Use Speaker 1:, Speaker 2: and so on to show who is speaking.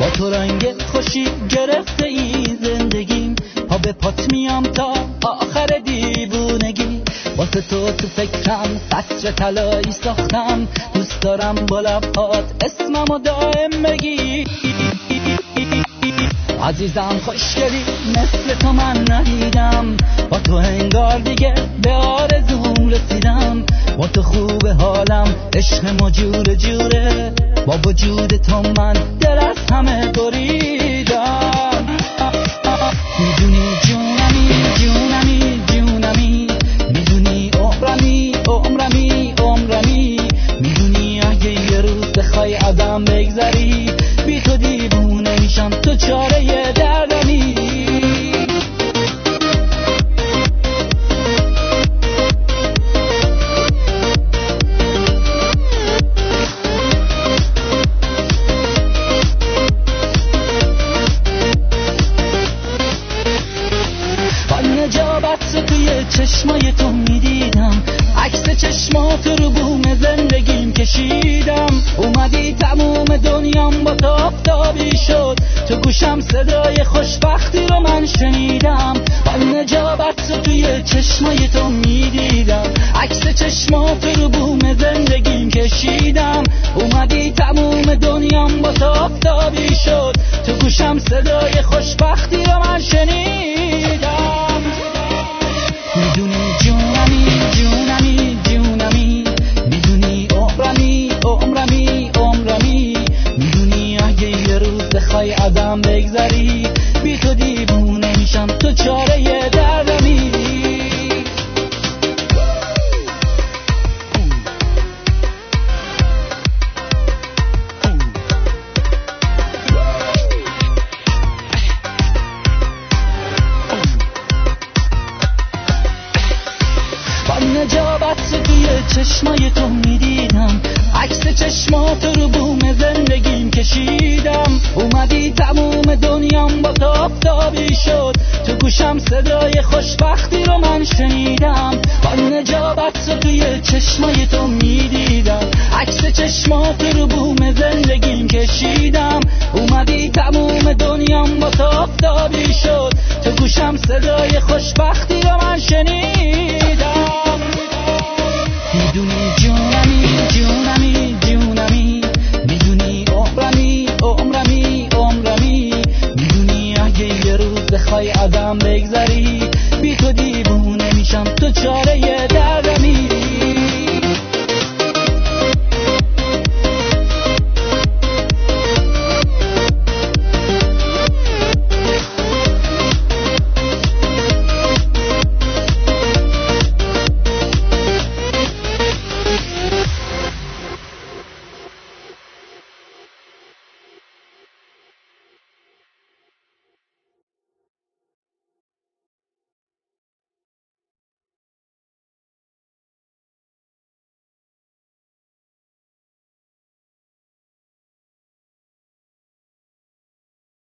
Speaker 1: با تو رنگ خوشی گرفته این زندگیم، پا به پات میام تا آخر دیوونگی. واسه تو فکرم قصر طلایی ساختم، دوست دارم با لبهات اسممو دائم بگی. عزیزم خوشگلی مثل تو من ندیدم، با تو انگار دیگه به آرزوم رسیدم. با تو خوب حالم، عشق ما جوره جوره، با وجود تو من دل از همه بریدم. میدونی جونمی جونمی جونمی، میدونی عمرمی عمرمی عمرمی، میدونی اگه یه روز بخوای ازم بگذری، بی تو دیوونه میشم، تو چاره دردمی. چشمای تو میدیدم، عکس چشمات رو بوم زندگیم کشیدم. اومدی تموم دنیام با تو آفتابی شد، تو گوشم صدای خوشبختی رو من شنیدم. با نجابت رو توی چشمای تو میدیدم، عکس چشمات رو بوم زندگیم کشیدم. اومدی تموم دنیام با تو آفتابی شد، تو گوشم صدای خوشبختی رو من شنیدم. میدونی جونمی جونمی جونمی، میدونی عمرمی عمرمی عمرمی، میدونی اگه یه روز بخوای ازم بگذری، بی تو دیوونه میشم، تو چاره دردمی. نجابت توی چشمای تو میدیدم، عکس چشمات رو بوم زندگیم کشیدم. اومدی تموم دنیام با تو آفتابی شد، تو گوشم صدای خوشبختی رو من شنیدم. با نجابت توی چشمای تو میدیدم، عکس چشمات رو بوم زندگیم کشیدم. اومدی تموم دنیام با تو آفتابی شد، تو گوشم صدای خوشبختی رو من شنیدم.